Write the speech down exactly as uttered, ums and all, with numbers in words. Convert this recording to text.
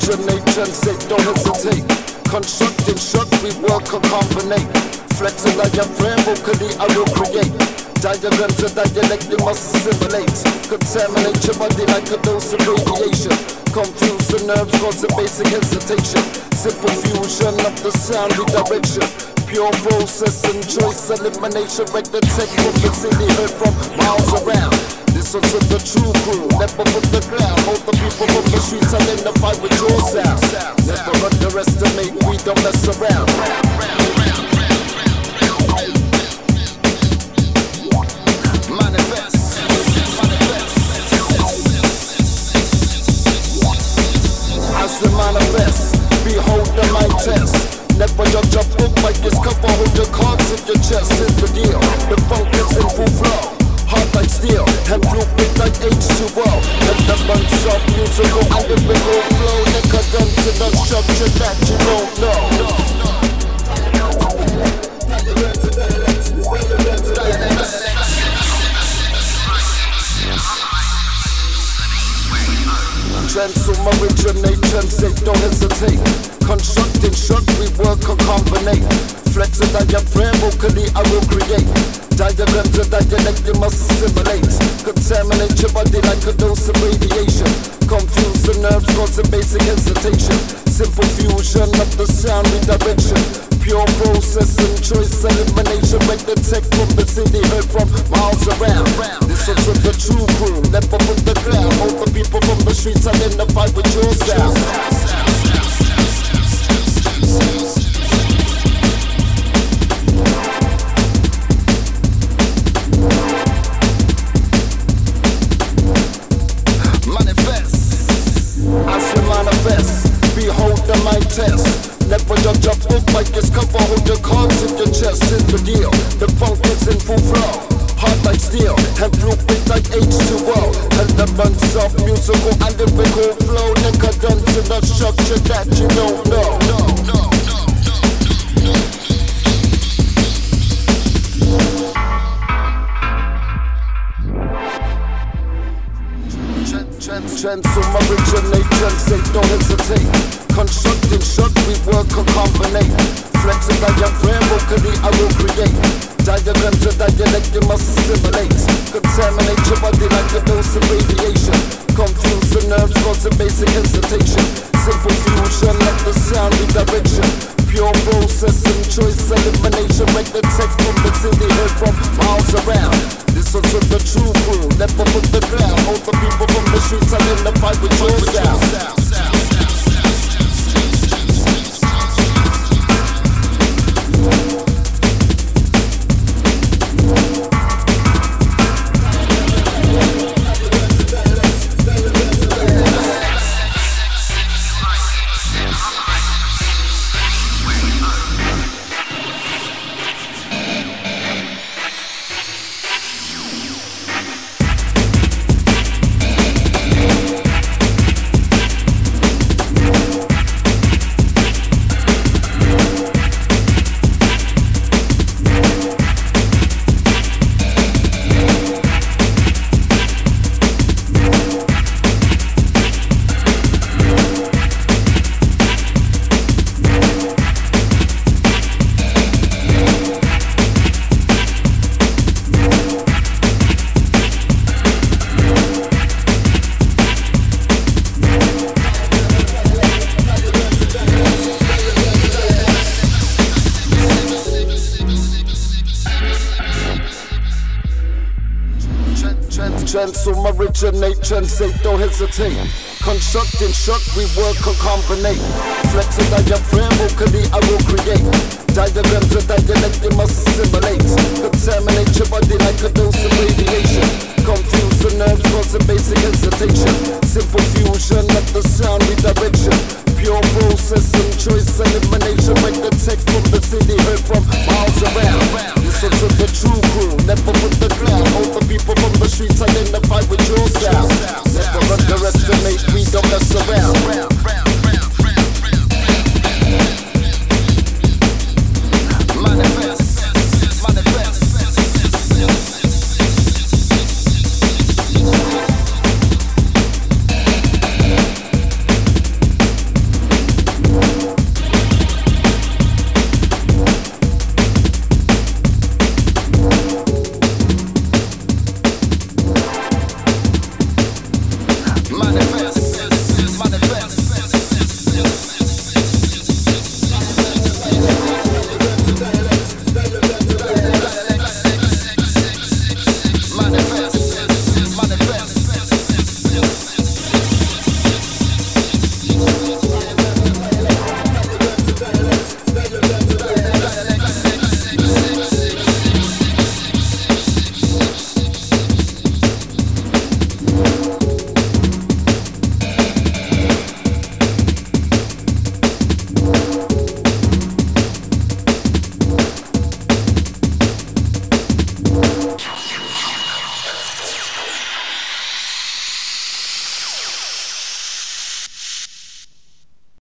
originate, translate, don't hesitate. Construct, instruct, we work and combinate. Flex and diaphragm, vocally I will create. Diagrams and dialect, you must assimilate. Contaminate your body like a dose of radiation. Confuse the nerves, causing basic hesitation. Simple fusion of the sound redirection. Pure processing, choice elimination. Wreck the tech from the city, heard from miles around. This one's with the true crew, never put the ground. Both the people from the streets identify with your sound. Never underestimate, we don't mess around. Manifest, behold the mic test. Never judge a book like this cover. Hold your cards in your chest. Is the deal. The funk is in full flow. Hard like steel, and fluid like H two O. And the bunch of musical and the big old flow. Decadence in the structure that you don't know. Transform, originate, translate, don't hesitate. Construct, instruct, we work and combinate. Flex and diaphragm, vocally I will create. Diagrams and dialect, you must assimilate. Contaminate your body like a dose of radiation. Confuse the nerves, causing basic hesitation. Simple fusion of the sound redirection. Pure processing, choice elimination. Wreck the tech from the city, heard from miles around. This one's with the true crew, never put the ground. All the people from the streets identify with your sound. Behold the mic test. Never judge a book like this cover. Hold your cards in your chest. Is the deal. The funk is in full flow. Hard like steel, and fluid like H two O. Elements of musical and lyrical flow. Decadence in the structure that you don't know. No, no, no. Transform, originate, translate, don't hesitate. Construct, instruct, we work and combinate. Flex and diaphragm, vocally I will create. Diagrams and dialect, you must assimilate. Contaminate your body like a dose of radiation. Confuse the nerves, causing basic hesitation. Simple fusion of the sound redirection. Pure processing, choice elimination. Wreck the tech from the city, heard from miles around. This one's with the true crew, never put the ground. All the people from the streets identify with your sound. Transform, originate, translate, don't hesitate. Construct, instruct, we work and combinate. Flex and diaphragm, vocally I will create. Diagrams and dialect, you must assimilate.